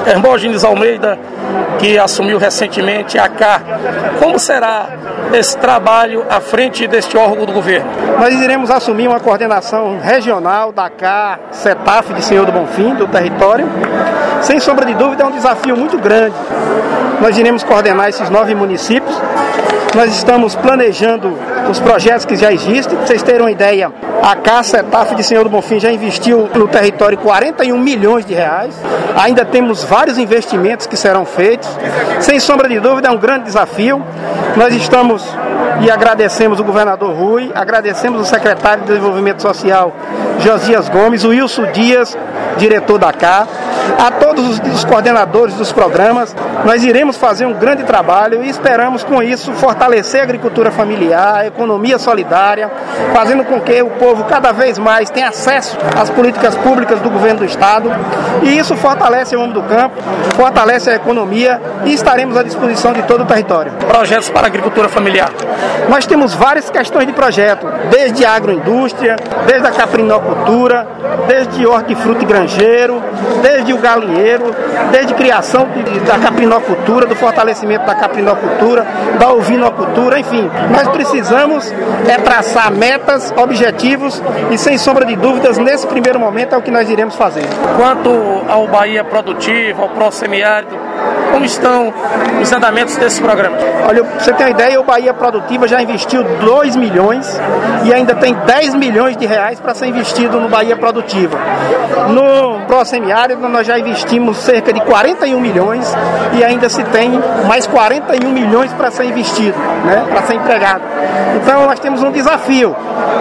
Hermógenes Almeida, que assumiu recentemente a CAR. Como será esse trabalho à frente deste órgão do governo? Nós iremos assumir uma coordenação regional da CAR, CETAF de Senhor do Bonfim, do território. Sem sombra de dúvida, é um desafio muito grande. Nós iremos coordenar esses 9 municípios. Nós estamos planejando os projetos que já existem. Para vocês terem uma ideia, a CAR CETAF de Senhor do Bonfim já investiu no território 41 milhões de reais. Ainda temos vários investimentos que serão feitos. Sem sombra de dúvida, é um grande desafio. Nós estamos e agradecemos o governador Rui, agradecemos o secretário de Desenvolvimento Social, Josias Gomes, o Wilson Dias, diretor da CAR, a todos os coordenadores dos programas. Nós iremos fazer um grande trabalho e esperamos com isso fortalecer a agricultura familiar, a economia solidária, fazendo com que o povo cada vez mais tenha acesso às políticas públicas do governo do estado, e isso fortalece o homem do campo, fortalece a economia, e estaremos à disposição de todo o território. Projetos para a agricultura familiar. Nós temos várias questões de projeto, desde a agroindústria, desde a caprinocultura, desde hortifruti granjeiro, desde o galinheiro, desde criação da caprinocultura, do fortalecimento da caprinocultura, da ovinocultura, enfim. Nós precisamos traçar metas, objetivos, e sem sombra de dúvidas, nesse primeiro momento é o que nós iremos fazer. Quanto ao Bahia Produtivo, ao Pró-Semiárido, como estão os andamentos desses programas? Olha, pra você ter uma ideia, o Bahia Produtiva já investiu 2 milhões e ainda tem 10 milhões de reais para ser investido no Bahia Produtiva. No Pró-Semiárido nós já investimos cerca de 41 milhões e ainda se tem mais 41 milhões para ser investido, né, para ser empregado. Então nós temos um desafio.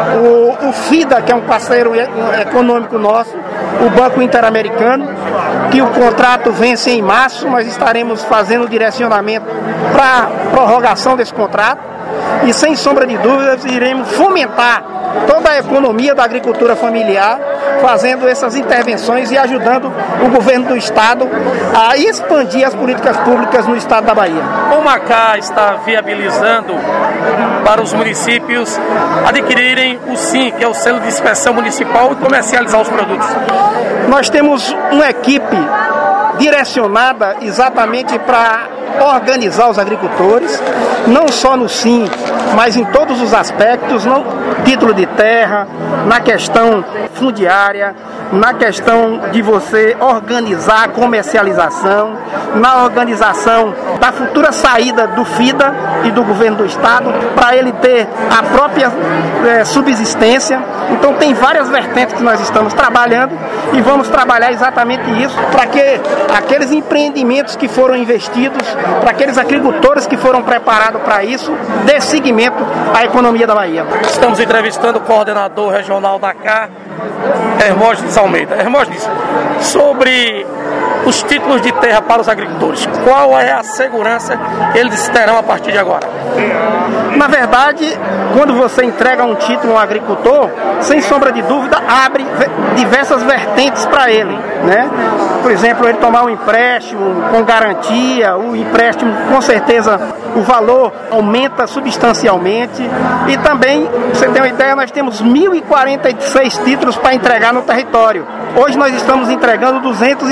O FIDA, que é um parceiro econômico nosso, o Banco Interamericano, que o contrato vence em março, nós estaremos fazendo o direcionamento para a prorrogação desse contrato e, sem sombra de dúvidas, iremos fomentar toda a economia da agricultura familiar, fazendo essas intervenções e ajudando o governo do estado a expandir as políticas públicas no estado da Bahia. Como a CAR está viabilizando para os municípios adquirirem o SIM, que é o selo de inspeção municipal, e comercializar os produtos? Nós temos uma equipe direcionada exatamente para organizar os agricultores, não só no SIM, mas em todos os aspectos, no título de terra, na questão fundiária, na questão de você organizar a comercialização, na organização da futura saída do FIDA e do governo do estado, para ele ter a própria subsistência. Então tem várias vertentes que nós estamos trabalhando e vamos trabalhar exatamente isso, para que aqueles empreendimentos que foram investidos, para aqueles agricultores que foram preparados para isso, dê seguimento à economia da Bahia. Estamos entrevistando o coordenador regional da CAR, Hermógenes Almeida. Hermógenes, sobre os títulos de terra para os agricultores, qual é a segurança que eles terão a partir de agora? Na verdade, quando você entrega um título a um agricultor, sem sombra de dúvida, abre diversas vertentes para ele, né? Por exemplo, ele tomar um empréstimo com garantia, o empréstimo, com certeza, o valor aumenta substancialmente. E também, pra você ter uma ideia, nós temos 1.046 títulos para entregar no território. Hoje nós estamos entregando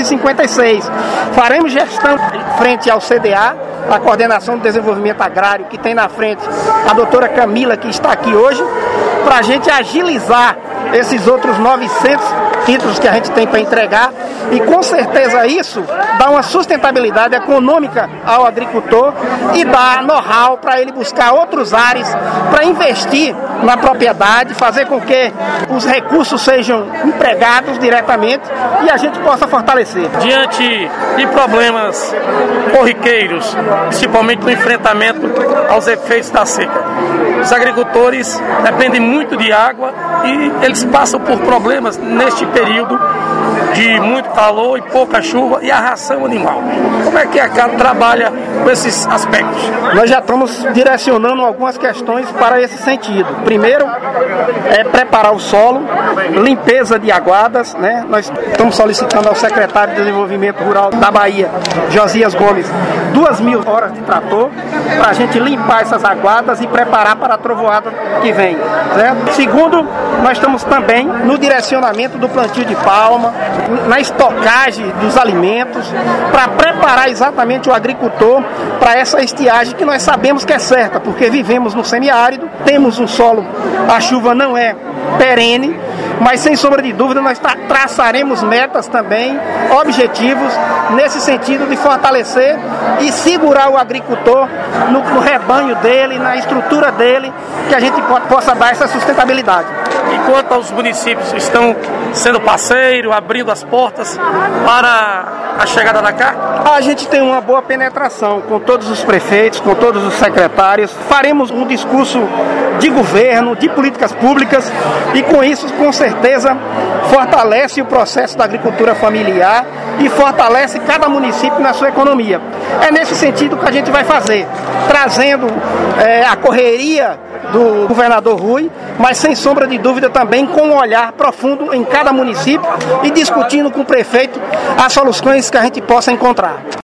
256. Faremos gestão frente ao CDA, a Coordenação do Desenvolvimento Agrário, que tem na frente a doutora Camila, que está aqui hoje, para a gente agilizar esses outros 900 títulos que a gente tem para entregar, e com certeza isso dá uma sustentabilidade econômica ao agricultor e dá know-how para ele buscar outros ares para investir na propriedade, fazer com que os recursos sejam empregados diretamente e a gente possa fortalecer. Diante de problemas corriqueiros, principalmente no enfrentamento aos efeitos da seca, os agricultores dependem muito de água e eles passam por problemas neste período de muito calor e pouca chuva, e a ração animal. Como é que a CAR trabalha com esses aspectos? Nós já estamos direcionando algumas questões para esse sentido. Primeiro, é preparar o solo, limpeza de aguadas, né? Nós estamos solicitando ao secretário de Desenvolvimento Rural da Bahia, Josias Gomes, 2.000 horas de trator para a gente limpar essas aguadas e preparar para a trovoada que vem, certo? Segundo, nós estamos também no direcionamento do plantio de palma, na estocagem dos alimentos, para preparar exatamente o agricultor para essa estiagem que nós sabemos que é certa, porque vivemos no semiárido, temos um solo, a chuva não é perene, mas sem sombra de dúvida nós traçaremos metas também, objetivos, nesse sentido de fortalecer e segurar o agricultor no rebanho dele, na estrutura dele, que a gente possa dar essa sustentabilidade. Enquanto os municípios estão sendo parceiro, abrindo as portas para a chegada da CAR? A gente tem uma boa penetração com todos os prefeitos, com todos os secretários. Faremos um discurso de governo, de políticas públicas e com isso, com certeza, fortalece o processo da agricultura familiar e fortalece cada município na sua economia. É nesse sentido que a gente vai fazer, trazendo a correria do governador Rui, mas sem sombra de dúvida também com um olhar profundo em cada município e discutindo com o prefeito as soluções que a gente possa encontrar.